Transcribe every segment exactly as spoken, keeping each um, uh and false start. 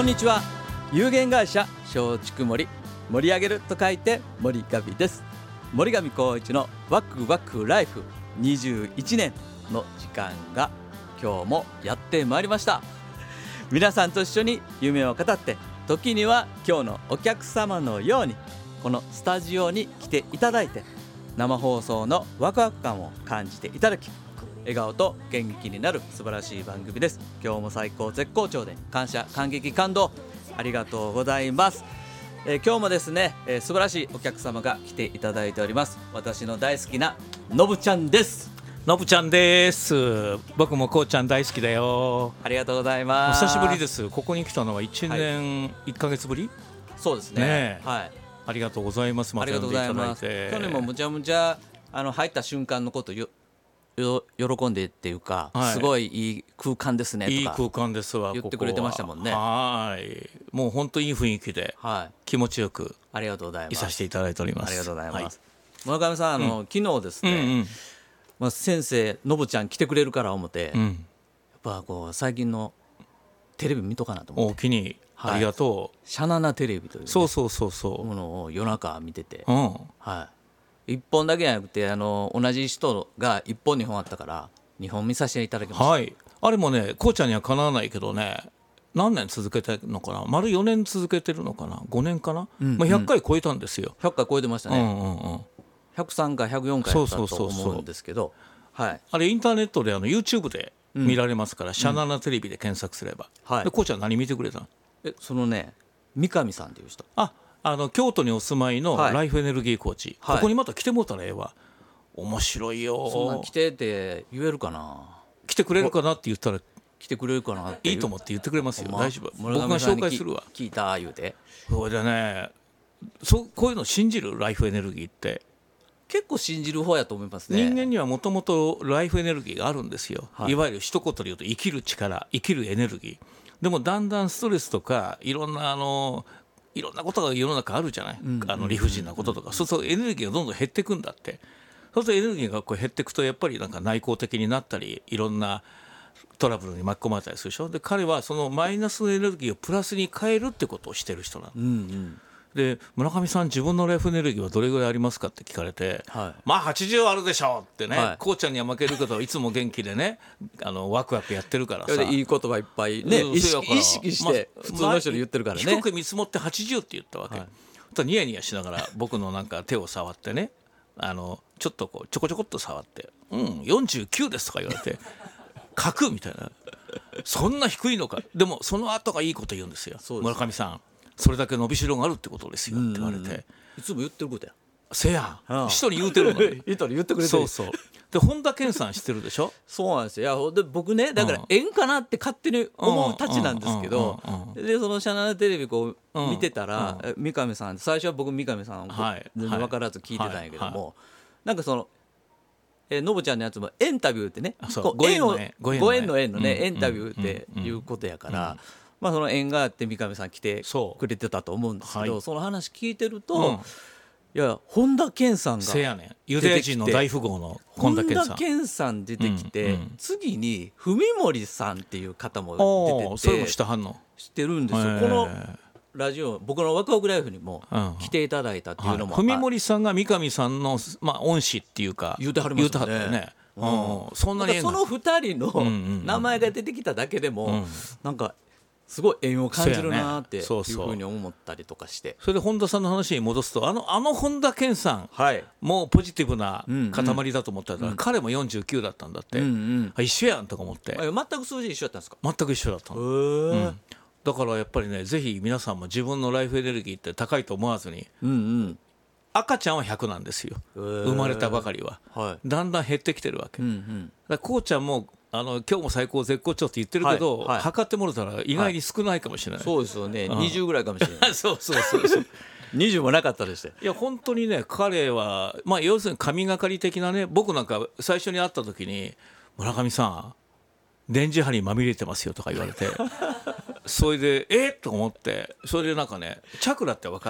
んにちは。有限会社松竹森、盛り上げると書いて森上です。森上光一のワクワクライフにじゅういちねんの時間が今日もやってまいりました。皆さんと一緒に夢を語って、時には今日のお客様のようにこのスタジオに来ていただいて、生放送のワクワク感を感じていただき、笑顔と元気になる素晴らしい番組です。今日も最高絶好調で感謝感激感動ありがとうございます。えー、今日もですね、えー、素晴らしいお客様が来ていただいております。私の大好きなのぶちゃんです。 のぶちゃんです。僕もこうちゃん大好きだよ。 ありがとうございます。 お久しぶりです。ここに来たのはいちねんいっかげつぶり。 そうですね。 ねはい。 ありがとうございます。また呼んでいただいて。 去年もむちゃむちゃあの入った瞬間のことよよ喜んでっていうか、はい、すごいいい空間ですねとかいい空間ですわ言ってくれてましたもんね。 はいもう本当いい雰囲気で、はい、気持ちよくありがとうございます。 いさせていただいております。 ありがとうございます。はい、村上さん、あの、うん、昨日ですね、うんうんまあ、先生のぶちゃん来てくれるから思って、うん、やっぱこう最近のテレビ見とかなと思って。 お気にありがとう。 シャナナテレビという、ね、 そうそうそうそうものを夜中見てて、 うんはい、いっぽんだけじゃなくてあの同じ人がいっぽんにほんあったからにほん見させていただきました。 はい、あれもねこうちゃんにはかなわないけどね、何年続けてるのかな、丸よねん続けてるのかな、ごねんかな、うんうんまあ、ひゃっかい超えたんですよ。 ひゃっかい超えてましたね、 うんうんうん、 ひゃくさんかいひゃくよんかいだったと思うんですけど、はい、 あれインターネットであの YouTube で見られますから、うん、シャナナテレビで検索すれば、うん、でこうちゃん何見てくれたの？ えそのね三上さんっていう人、 ああの京都にお住まいのライフエネルギーコーチ、はい、ここにまた来てもらったらええわ。面白いよ。 そんなん来てって言えるかな、 来てくれるかなって言ったら来てくれるかなっていいと思って言ってくれますよ、ま、大丈夫、僕が紹介するわ。 聞いた言うて、 それでねそこういうの信じる？ライフエネルギーって結構信じる方やと思いますね。 人間にはもともとライフエネルギーがあるんですよ、はい、いわゆる一言で言うと生きる力、生きるエネルギー。でもだんだんストレスとかいろんなあのいろんなことが世の中あるじゃない、うん、あの理不尽なこととか、そうするとエネルギーがどんどん減っていくんだって。そうするとエネルギーがこう減っていくとやっぱりなんか内向的になったりいろんなトラブルに巻き込まれたりするでしょ。で彼はそのマイナスのエネルギーをプラスに変えるってことをしてる人なの、うんうん、で村上さん自分のライフエネルギーはどれぐらいありますかって聞かれて、はい、まあはちじゅうあるでしょってね、はい、こうちゃんには負けるけどいつも元気でねあのワクワクやってるからさ、 いい言葉いっぱいね、うん、意識、意識して普通の人に言ってるからね、まあ、 低く見積もってはちじゅうって言ったわけ、はい、とニヤニヤしながら僕のなんか手を触ってねあのちょっとこうちょこちょこっと触ってうんよんじゅうきゅうですとか言われて書くみたいな、そんな低いのか。でもその後がいいこと言うんですよ。村上さんそれだけ伸びしろがあるってことですよって言われて、うんうんうん、 いつも言ってることやせやん人に言うてるのね言ってくれてる。 そうそうで本田健さん知ってるでしょ。 そうなんですよ。いやで僕ねだから縁かなって勝手に思うたちなんですけど、でそのシャナナテレビこう見てたら、うんうん、三上さん最初は僕三上さんを全然分からず聞いてたんやけども、はいはいはい、なんかそのえー、のぶちゃんのやつもエンタビューってね、 ご縁のご縁の縁のね、うん、エンタビューっていうことやから、うん、まあその縁があって三上さん来てくれてたと思うんですけど、 そ,、はい、その話聞いてると、うん、いや本田健さんがせやねんユダヤ人の大富豪の本田健さん本田健さん出てきて、うんうん、次に文森さんっていう方も出てて、 それも知ってはんの？ 知ってるんですよ。このラジオ僕のワクワクライフにも来ていただいたっていうのも、 うんはい、文森さんが三上さんの、まあ、恩師っていうか言うてはりますよね。 ね、うん、そんなにそのふたりの名前が出てきただけでも、うんうん、なんかすごい縁を感じるなっていうふうに思ったりとかして、 それで本田さんの話に戻すとあの、あの本田健さん、はい、もうポジティブな塊だと思ったら、うんうん、彼もよんじゅうきゅうだったんだって、うんうん、一緒やんとか思って。 全く数字一緒だったんですか？ 全く一緒だったの。へー、うんだからやっぱりねぜひ皆さんも自分のライフエネルギーって高いと思わずに、うんうん、赤ちゃんはひゃくなんですよ、生まれたばかりは、はい、だんだん減ってきてるわけ、うんうん、だからこうちゃんもあの今日も最高絶好調って言ってるけど、はいはい、測ってもらったら意外に少ないかもしれない、はい、 そうですよね、うん、にじゅうぐらいかもしれないそうそうそうそうにじゅうもなかったでして、 いや本当にね彼は、まあ、要するに神がかり的なね。僕なんか最初に会った時に村上さん電磁波にまみれてますよとか言われてそれでえっと思って、それでなんかねチャクラってわかる？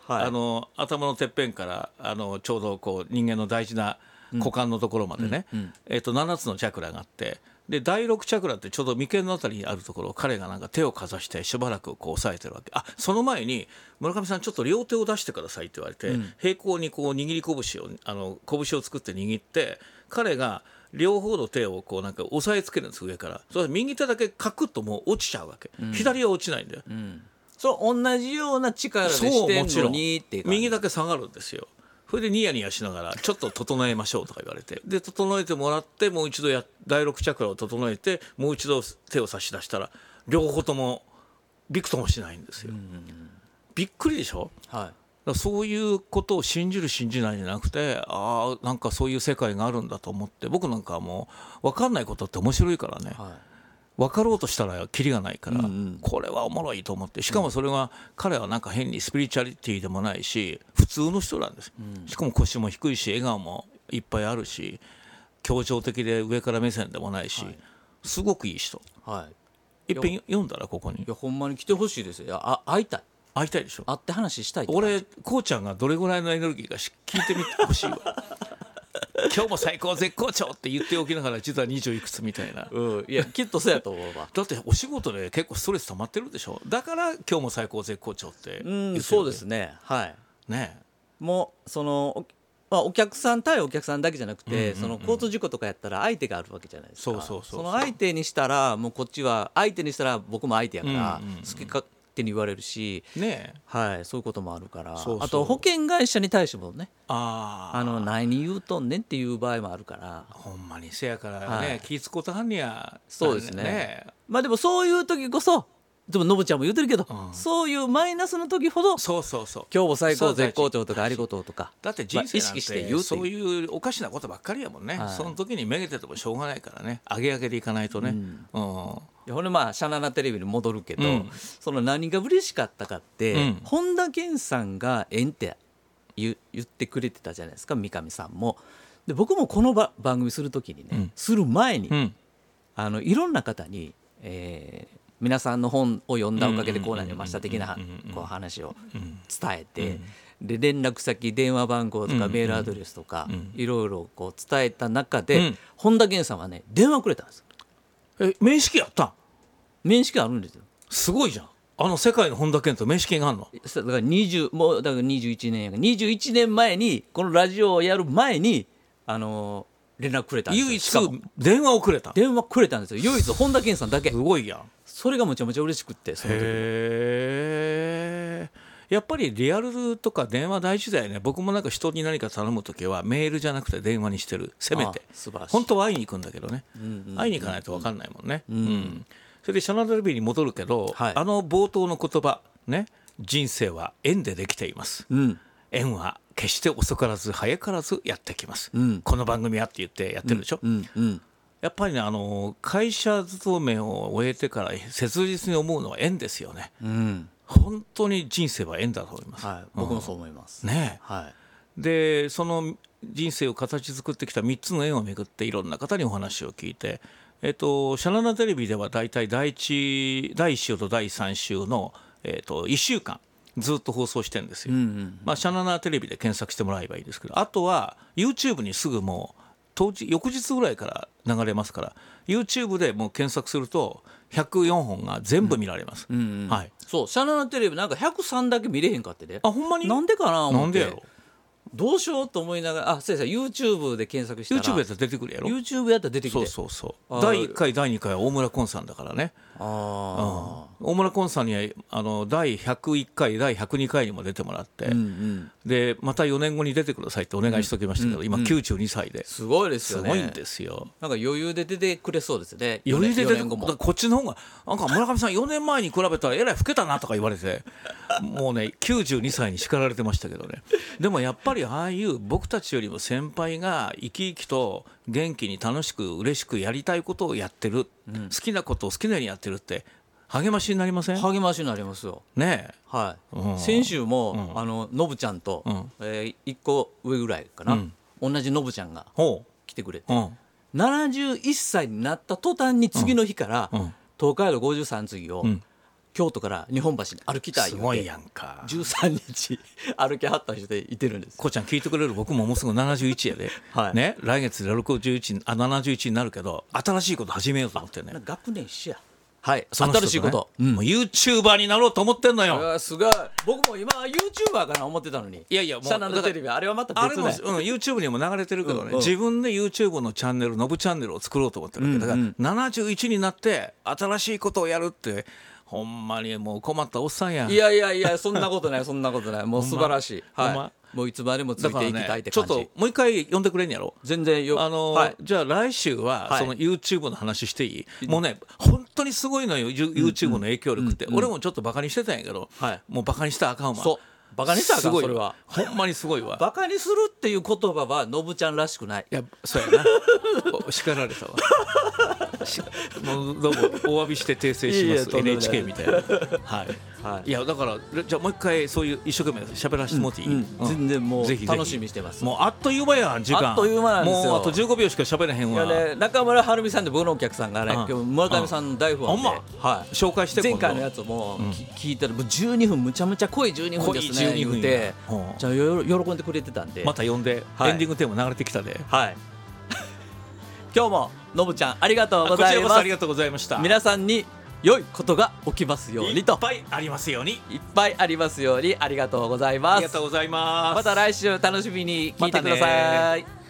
はい、 あの頭のてっぺんからあのちょうどこう人間の大事な股間のところまでね、うんうん、えー、とななつのチャクラがあって、でだいろくチャクラってちょうど眉間のあたりにあるところを彼がなんか手をかざしてしばらくこう押さえてるわけ。あ、その前に村上さんちょっと両手を出してくださいって言われて、うん、平行にこう握り拳をあの拳を作って握って、彼が両方の手をこうなんか押さえつけるんです、上から。それ右手だけカクッともう落ちちゃうわけ、うん、左は落ちないんだよ、うん、 そう同じような力でしてんのにっていう、 右だけ下がるんですよ。それでニヤニヤしながらちょっと整えましょうとか言われて、で整えてもらって、もう一度やだいろくチャクラを整えて、もう一度手を差し出したら両方ともびくともしないんですよ、うんうんうん、びっくりでしょ、はい、だからそういうことを信じる信じないじゃなくて、ああなんかそういう世界があるんだと思って、僕なんかはもう分かんないことって面白いからね、はい、分かろうとしたらキリがないから、うんうん、これはおもろいと思って、しかもそれは彼はなんか変にスピリチュアリティでもないし普通の人なんです、うん、しかも腰も低いし笑顔もいっぱいあるし協調的で上から目線でもないし、はい、すごくいい人、はい、いっぺん読んだらここに。いやほんまに来てほしいですよ。いやあ会いたい会いたいでしょ。 会って話したいって。 俺こうちゃんがどれぐらいのエネルギーか聞いてみてほしいわ今日も最高絶好調って言っておきながら実はにじゅういくつみたいな、 うん、いやきっとそうやと思うわだってお仕事で結構ストレス溜まってるでしょ。だから今日も最高絶好調って言ってる。 うんそうですね、はいね、 もうそのまあ、お客さん対お客さんだけじゃなくて、うんうんうん、その交通事故とかやったら相手があるわけじゃないですか。 そうそうそうそう。 その相手にしたらもうこっちは相手にしたら僕も相手やから、うんうんうん、好き勝手に言われるし、ねはい、そういうこともあるから。そうそう、あと保険会社に対してもね、ああの何言うとんねんっていう場合もあるから。 ほんまにせやからね、はい、気ぃつこたはんにや。 そうですね、ね、まあでもそういう時こそでもノブちゃんも言ってるけど、うん、そういうマイナスの時ほどそうそうそう今日も最高絶好調とかありがとうとかだって人生なんてそういうおかしなことばっかりやもんね、はい、その時にめげててもしょうがないからね、上げ上げでいかないとね、うんうん、 いやほんでまあシャナナテレビに戻るけど、うん、その何が嬉しかったかって、うん、本田健さんがええんって言, 言ってくれてたじゃないですか、三上さんも。で僕もこの番組する時にね、うん、する前に、うん、あのいろんな方に、えー皆さんの本を読んだおかげでこうなりました的なこう話を伝えて、で連絡先電話番号とかメールアドレスとかいろいろこう伝えた中で、本田健さんはね電話くれたんです。 え面識やったん？ 面識あるんですよ。 すごいじゃん。あの世界の本田健と面識があるの？ だからにじゅうもうだからにじゅういちねんやにじゅういちねんまえにこのラジオをやる前にあの連絡くれたんですよ。 唯一電話をくれた。 電話くれたんですよ。唯一本田健さんだけ。 すごいやん。 それがむちゃむちゃ嬉しくって。その時へー、やっぱりリアルとか電話大事だよね。僕もなんか人に何か頼むときはメールじゃなくて電話にしてる。せめて本当は会いに行くんだけどね、うんうん、会いに行かないと分かんないもんね、うんうん、それでシャナテレビに戻るけど、はい、あの冒頭の言葉ね、人生は縁でできています、うん、縁は決して遅からず早からずやってきます、うん、この番組はって言ってやってるでしょ、うんうんうん、やっぱりね、あの会社勤めを終えてから切実に思うのは縁ですよね、うん、本当に人生は縁だと思います、 はい、僕もそう思います、 うん、ね、はい、でその人生を形作ってきたみっつの縁をめぐっていろんな方にお話を聞いて、えっと、シャナナテレビではだいたいだいいち週とだいさん週の、えっと、いっしゅうかんずっと放送してるんですよ、うんうんうん、まあ、シャナナテレビで検索してもらえばいいですけど、あとは YouTube にすぐもう当時翌日ぐらいから流れますから YouTube でもう検索するとひゃくよんほんが全部見られます、うんうんうん、はい、 そうシャナナテレビなんかひゃくさんだけ見れへんかってね。 あ、ほんまに？ なんでかな思って。 なんでやろ、 どうしようと思いながら、あ、先生 YouTube で検索したら YouTube やったら出てくるやろ。 YouTube やったら出てきて、 そうそうそう、だいいっかいだいにかいは大村昆さんだからね。あ、うん、大村昆さんにはあのだいひゃくいっかいだいひゃくにかいにも出てもらって、うんうん、でまたよねんごに出てくださいってお願いしておきましたけど、うんうん、今きゅうじゅうにさいで、 すごいですよね。 すごいんですよ。 なんか余裕で出てくれそうですね。 余裕で出てくる。こっちの方がなんか村上さんよねんまえに比べたらえらい老けたなとか言われてもうねきゅうじゅうにさいに叱られてましたけどね。でもやっぱりああいう僕たちよりも先輩が生き生きと元気に楽しく嬉しくやりたいことをやってる、うん、好きなことを好きなようにやってるって励ましになりません？励ましになりますよねえ、 はい、うん、先週も、うん、あののぶちゃんと、うん、えー、いっこ上ぐらいかな、うん、同じのぶちゃんが来てくれて、うん、ななじゅういっさいになった途端に次の日から、うん、東海道ごじゅうさん次を、うん、 京都から日本橋に歩きたいすごいやんか。 じゅうさんにち歩きはった人でいてるんです。 こうちゃん聞いてくれる？僕ももうすぐななじゅういちやで、 はいね、来月でろくじゅういちあななじゅういちになるけど新しいこと始めようと思ってるね。 学年一緒や。はい、 その人とね新しいこと、 もう YouTuber になろうと思ってんのよ。 うわすごい。僕も今 YouTuber かな思ってたのに。 いやいやもうシャナのテレビあれはまたあれも、 別ね。 うん、YouTube にも流れてるけどね、 うんうん自分で YouTube のチャンネルノブチャンネルを作ろうと思ってるわけだから、 うんうんななじゅういちになって新しいことをやるってほんまにもう困ったおっさんやん。 いやいやいやそんなことないそんなことないもう素晴らしい、 ほんまはい、もういつまでもついていきたいってちょ感じ、 っともう一回呼んでくれんやろ。 全然よあのーはい、 じゃあ来週ははいその YouTube の話していい？もうね本当にすごいのよ YouTube の影響力って、 うんうん俺もちょっとバカにしてたんやけど、 はいもうバカにしたらあかんわ。 そうバカにしたらあかんすごいそれはほんまにすごいわ。 バカにするっていう言葉はノブちゃんらしくない。 いやそうやなお叱られたわしもうどうもお詫びして訂正します。 いいえとんでもないエヌエイチケー みたいなはい、 はいいやだからじゃあもう一回そういう一生懸命喋らせてもらっていい？ うんうん全然もうぜひぜひ楽しみにしてます。 もうあっという間やん時間。 あっという間なんですよもうあとじゅうごびょうしか喋れへんわ。 いやね、中村晴美さんで僕のお客さんがね、 うん今日村上さんの大ファンで、 ほんまはい、 紹介して前回の今やつも、 うんき聞いたらもうじゅうにふんむちゃむちゃ濃いじゅうにふんですね濃いじゅうにふん言うてやうんじゃあよ喜んでくれてたんで度また呼んで、 はいエンディングテーマ流れてきたで。 はい今日ものぶちゃんありがとうごこちらこざいます。 そありがとうございました。 皆さんに良いことが起きますよういっにとぱいありますように。 いっぱいありますようにありがとうございあます。 りがとうございます。 また来週楽しみに聞いてください。